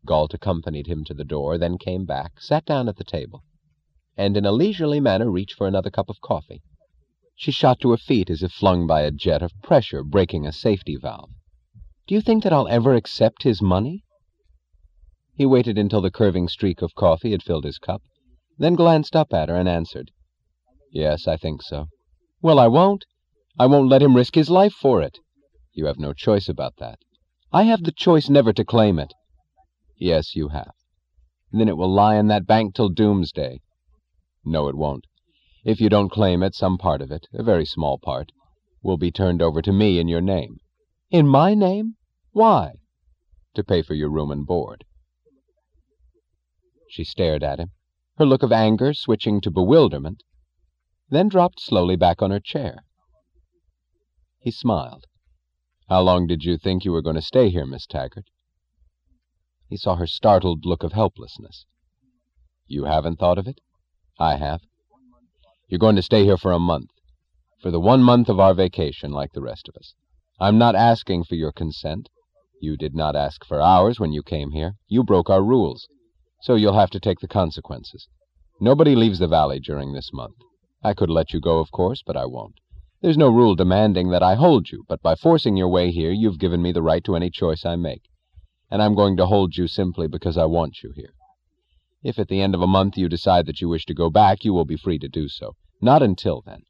Galt accompanied him to the door, then came back, sat down at the table, and in a leisurely manner reached for another cup of coffee. She shot to her feet as if flung by a jet of pressure breaking a safety valve. "Do you think that I'll ever accept his money?" He waited until the curving streak of coffee had filled his cup, then glanced up at her and answered, "Yes, I think so." "Well, I won't. I won't let him risk his life for it." "You have no choice about that." "I have the choice never to claim it." "Yes, you have." "Then it will lie in that bank till doomsday." "No, it won't. If you don't claim it, some part of it, a very small part, will be turned over to me in your name." "In my name? Why?" "To pay for your room and board." She stared at him, her look of anger switching to bewilderment, then dropped slowly back on her chair. He smiled. "How long did you think you were going to stay here, Miss Taggart?" He saw her startled look of helplessness. "You haven't thought of it?" "I have." "You're going to stay here for a month, for the 1 month of our vacation, like the rest of us. I'm not asking for your consent. You did not ask for ours when you came here. You broke our rules, so you'll have to take the consequences. Nobody leaves the valley during this month. I could let you go, of course, but I won't. There's no rule demanding that I hold you, but by forcing your way here, you've given me the right to any choice I make, and I'm going to hold you simply because I want you here. If at the end of a month you decide that you wish to go back, you will be free to do so. Not until then."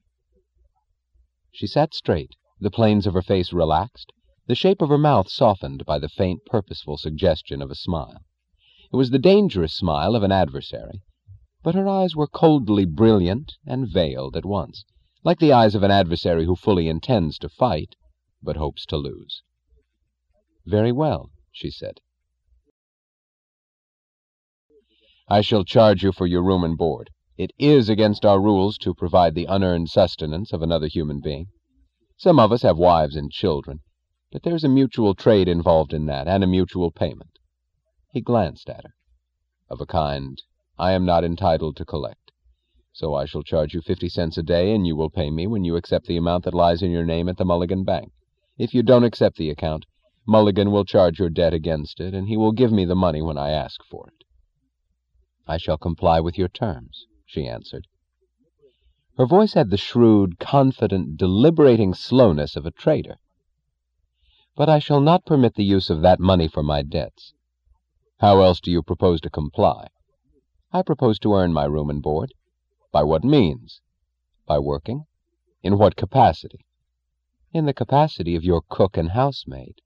She sat straight, the planes of her face relaxed, the shape of her mouth softened by the faint, purposeful suggestion of a smile. It was the dangerous smile of an adversary, but her eyes were coldly brilliant and veiled at once, like the eyes of an adversary who fully intends to fight, but hopes to lose. "Very well," she said. "I shall charge you for your room and board. It is against our rules to provide the unearned sustenance of another human being. Some of us have wives and children, but there's a mutual trade involved in that, and a mutual payment." He glanced at her. "Of a kind I am not entitled to collect. So I shall charge you 50 cents a day, and you will pay me when you accept the amount that lies in your name at the Mulligan Bank. If you don't accept the account, Mulligan will charge your debt against it, and he will give me the money when I ask for it." "I shall comply with your terms," she answered. Her voice had the shrewd, confident, deliberating slowness of a trader. "But I shall not permit the use of that money for my debts." "How else do you propose to comply?" "I propose to earn my room and board." "By what means?" "By working." "In what capacity?" "In the capacity of your cook and housemaid."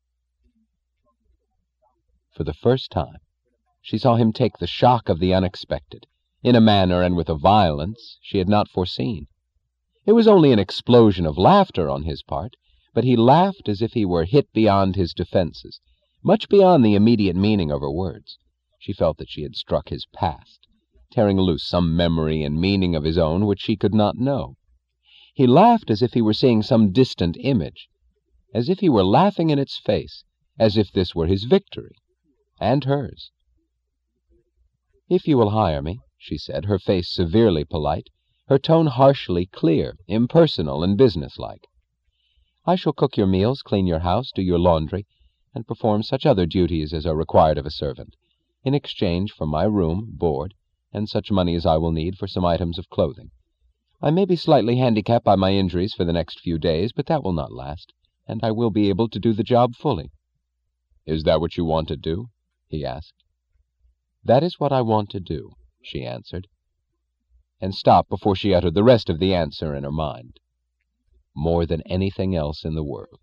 For the first time, she saw him take the shock of the unexpected, in a manner and with a violence she had not foreseen. It was only an explosion of laughter on his part, but he laughed as if he were hit beyond his defenses, much beyond the immediate meaning of her words. She felt that she had struck his past, tearing loose some memory and meaning of his own which she could not know. He laughed as if he were seeing some distant image, as if he were laughing in its face, as if this were his victory, and hers. "If you will hire me," she said, her face severely polite, her tone harshly clear, impersonal, and businesslike, "I shall cook your meals, clean your house, do your laundry, and perform such other duties as are required of a servant, in exchange for my room, board, and such money as I will need for some items of clothing. I may be slightly handicapped by my injuries for the next few days, but that will not last, and I will be able to do the job fully." "Is that what you want to do?" he asked. "That is what I want to do," she answered, and stopped before she uttered the rest of the answer in her mind. "More than anything else in the world."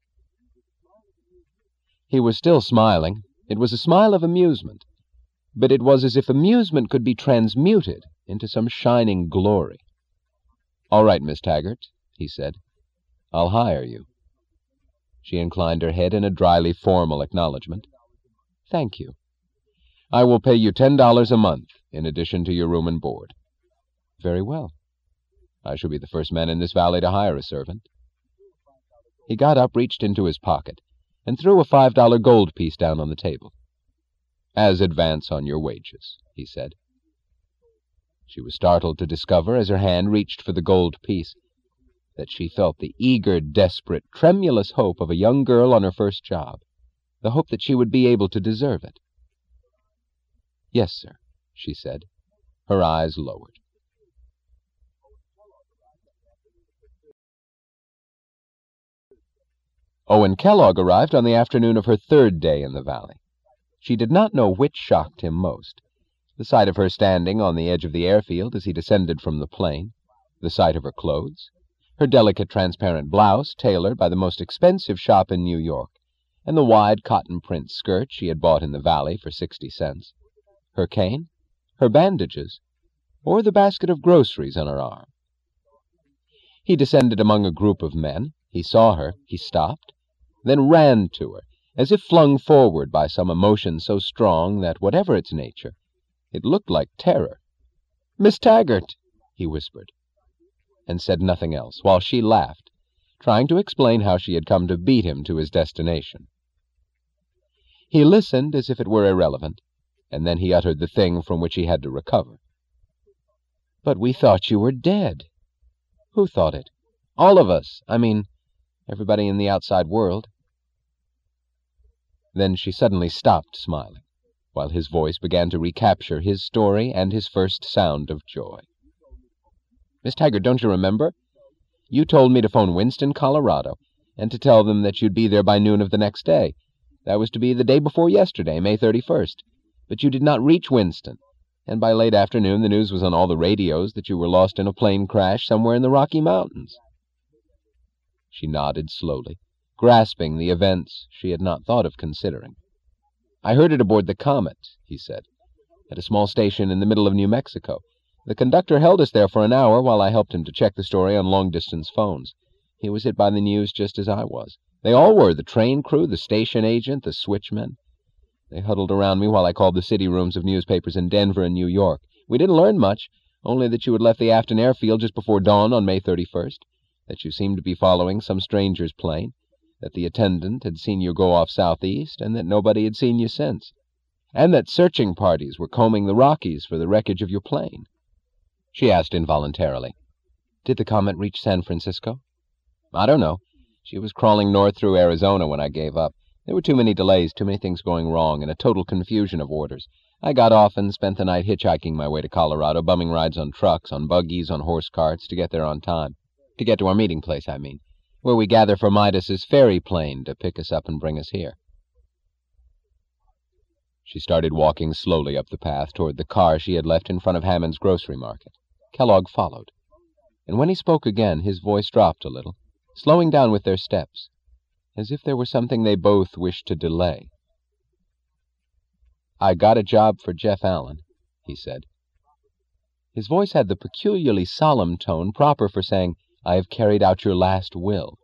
He was still smiling. It was a smile of amusement, but it was as if amusement could be transmuted into some shining glory. "All right, Miss Taggart," he said. "I'll hire you." She inclined her head in a dryly formal acknowledgment. "Thank you." "I will pay you $10 a month, in addition to your room and board." "Very well." "I shall be the first man in this valley to hire a servant." He got up, reached into his pocket, and threw a $5 gold piece down on the table. "As advance on your wages," he said. She was startled to discover, as her hand reached for the gold piece, that she felt the eager, desperate, tremulous hope of a young girl on her first job, the hope that she would be able to deserve it. "Yes, sir," she said, her eyes lowered. Owen Kellogg arrived on the afternoon of her third day in the valley. She did not know which shocked him most: the sight of her standing on the edge of the airfield as he descended from the plane, the sight of her clothes, her delicate transparent blouse tailored by the most expensive shop in New York, and the wide cotton print skirt she had bought in the valley for 60 cents, her cane, her bandages, or the basket of groceries on her arm. He descended among a group of men. He saw her. He stopped, then ran to her, as if flung forward by some emotion so strong that, whatever its nature, it looked like terror. "Miss Taggart," he whispered, and said nothing else, while she laughed, trying to explain how she had come to beat him to his destination. He listened as if it were irrelevant, and then he uttered the thing from which he had to recover. "But we thought you were dead." "Who thought it?" "All of us. I mean, everybody in the outside world." Then she suddenly stopped smiling, while his voice began to recapture his story and his first sound of joy. "Miss Taggart, don't you remember? You told me to phone Winston, Colorado, and to tell them that you'd be there by noon of the next day. That was to be the day before yesterday, May 31st. But you did not reach Winston, and by late afternoon the news was on all the radios that you were lost in a plane crash somewhere in the Rocky Mountains." She nodded slowly, grasping the events she had not thought of considering. "I heard it aboard the Comet," he said, "at a small station in the middle of New Mexico. The conductor held us there for an hour while I helped him to check the story on long-distance phones. He was hit by the news just as I was. They all were, the train crew, the station agent, the switchmen. They huddled around me while I called the city rooms of newspapers in Denver and New York. We didn't learn much, only that you had left the Afton airfield just before dawn on May 31st, that you seemed to be following some stranger's plane, that the attendant had seen you go off southeast, and that nobody had seen you since, and that searching parties were combing the Rockies for the wreckage of your plane." She asked involuntarily, "Did the Comet reach San Francisco?" "I don't know. She was crawling north through Arizona when I gave up. There were too many delays, too many things going wrong, and a total confusion of orders. I got off and spent the night hitchhiking my way to Colorado, bumming rides on trucks, on buggies, on horse carts, to get there on time. To get to our meeting place, I mean, where we gather for Midas's ferry plane to pick us up and bring us here." She started walking slowly up the path toward the car she had left in front of Hammond's grocery market. Kellogg followed, and when he spoke again, his voice dropped a little, slowing down with their steps, as if there were something they both wished to delay. "I got a job for Jeff Allen," he said. His voice had the peculiarly solemn tone proper for saying, "I have carried out your last will."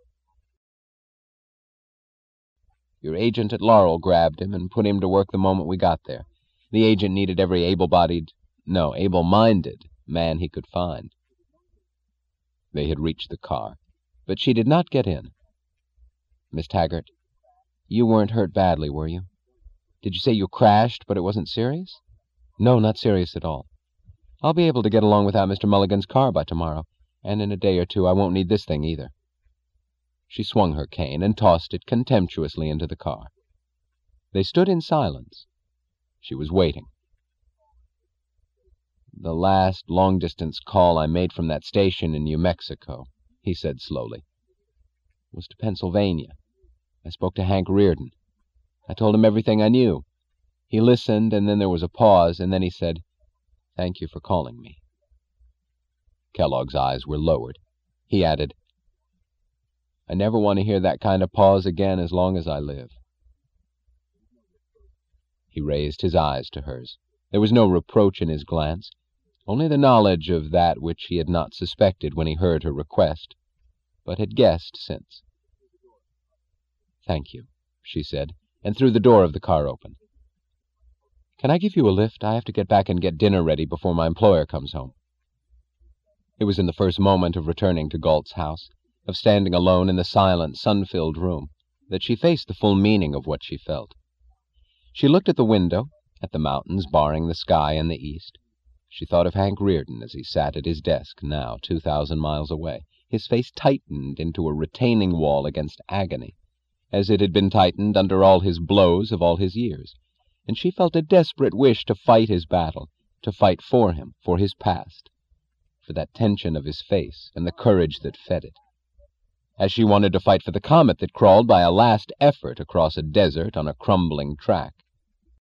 "Your agent at Laurel grabbed him and put him to work the moment we got there. The agent needed every able-minded man he could find." They had reached the car, but she did not get in. "Miss Taggart, you weren't hurt badly, were you? Did you say you crashed, but it wasn't serious?" "No, not serious at all. I'll be able to get along without Mr. Mulligan's car by tomorrow, and in a day or two I won't need this thing either." She swung her cane and tossed it contemptuously into the car. They stood in silence. She was waiting. "The last long-distance call I made from that station in New Mexico," he said slowly, "was to Pennsylvania. I spoke to Hank Reardon. I told him everything I knew. He listened, and then there was a pause, and then he said, 'Thank you for calling me.'" Kellogg's eyes were lowered. He added, "I never want to hear that kind of pause again as long as I live." He raised his eyes to hers. There was no reproach in his glance, only the knowledge of that which he had not suspected when he heard her request, but had guessed since. "Thank you," she said, and threw the door of the car open. "Can I give you a lift? I have to get back and get dinner ready before my employer comes home." It was in the first moment of returning to Galt's house, of standing alone in the silent, sun-filled room, that she faced the full meaning of what she felt. She looked at the window, at the mountains barring the sky in the east. She thought of Hank Reardon as he sat at his desk, now 2,000 miles away. His face tightened into a retaining wall against agony, as it had been tightened under all his blows of all his years. and she felt a desperate wish to fight his battle, to fight for him, for his past, for that tension of his face and the courage that fed it, as she wanted to fight for the comet that crawled by a last effort across a desert on a crumbling track.